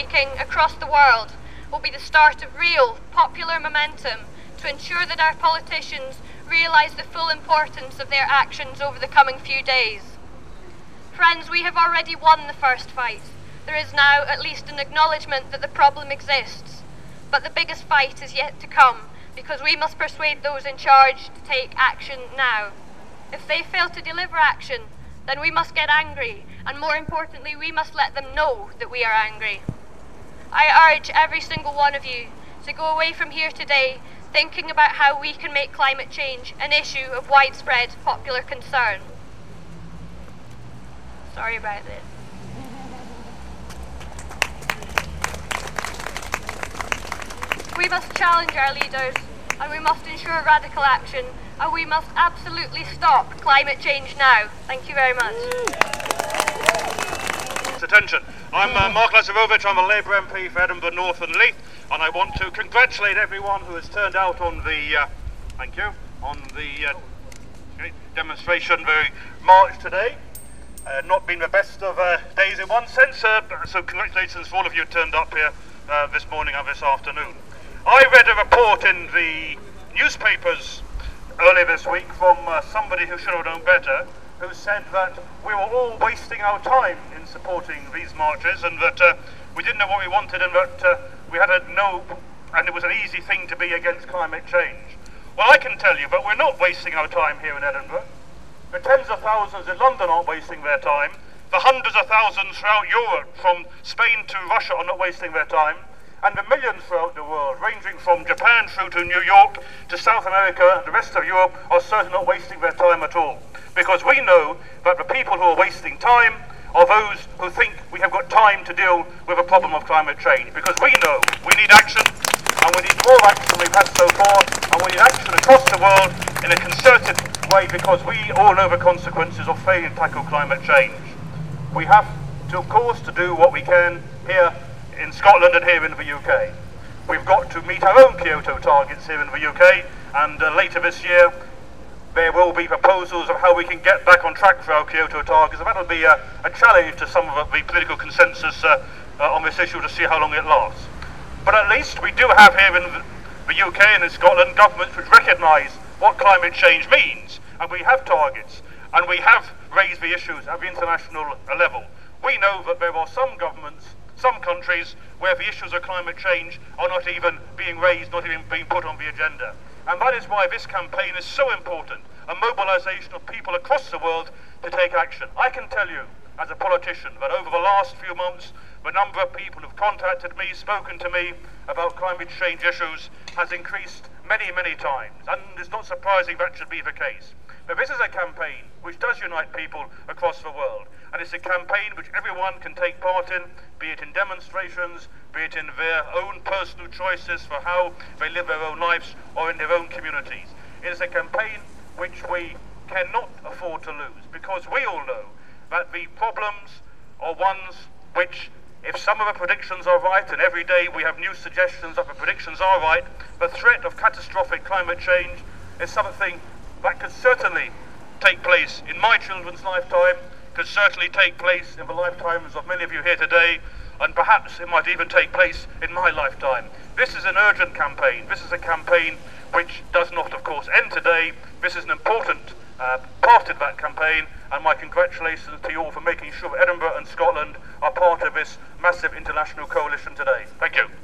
making across the world will be the start of real popular momentum to ensure that our politicians realise the full importance of their actions over the coming few days. Friends, we have already won the first fight. There is now at least an acknowledgement that the problem exists. But the biggest fight is yet to come, because we must persuade those in charge to take action now. If they fail to deliver action, then we must get angry, and more importantly, we must let them know that we are angry. I urge every single one of you to go away from here today thinking about how we can make climate change an issue of widespread popular concern. Sorry about this. We must challenge our leaders, and we must ensure radical action, and we must absolutely stop climate change now. Thank you very much. Attention. I'm Mark Lazarovich. I'm a Labour MP for Edinburgh North and Leith, and I want to congratulate everyone who has turned out on the demonstration, the march today. Not been the best of days in one sense, so congratulations for all of you who turned up here this morning and this afternoon. I read a report in the newspapers earlier this week from somebody who should have known better, who said that we were all wasting our time in supporting these marches, and that we didn't know what we wanted, and that we had to know, and it was an easy thing to be against climate change. Well, I can tell you that we're not wasting our time here in Edinburgh. The tens of thousands in London aren't wasting their time. The hundreds of thousands throughout Europe, from Spain to Russia, are not wasting their time. And the millions throughout the world, ranging from Japan through to New York to South America and the rest of Europe, are certainly not wasting their time at all. Because we know that the people who are wasting time are those who think we have got time to deal with the problem of climate change. Because we know we need action, and we need more action than we've had so far, and we need action across the world in a concerted way, because we all know the consequences of failing to tackle climate change. We have to, of course, to do what we can here in Scotland and here in the UK. We've got to meet our own Kyoto targets here in the UK, and later this year there will be proposals of how we can get back on track for our Kyoto targets, and that'll be a challenge to some of the political consensus on this issue to see how long it lasts. But at least we do have here in the UK and in Scotland governments which recognise what climate change means, and we have targets, and we have raised the issues at the international level. We know that there are some governments, some countries, where the issues of climate change are not even being raised, not even being put on the agenda. And that is why this campaign is so important, a mobilisation of people across the world to take action. I can tell you, as a politician, that over the last few months, the number of people who've contacted me, spoken to me about climate change issues has increased many, many times. And it's not surprising that should be the case. But this is a campaign which does unite people across the world. And it's a campaign which everyone can take part in, be it in demonstrations, be it in their own personal choices for how they live their own lives, or in their own communities. It is a campaign which we cannot afford to lose, because we all know that the problems are ones which, if some of the predictions are right, and every day we have new suggestions that the predictions are right, the threat of catastrophic climate change is something that could certainly take place in my children's lifetime, could certainly take place in the lifetimes of many of you here today, and perhaps it might even take place in my lifetime. This is an urgent campaign. This is a campaign which does not, of course, end today. This is an important part of that campaign, and my congratulations to you all for making sure Edinburgh and Scotland are part of this massive international coalition today. Thank you.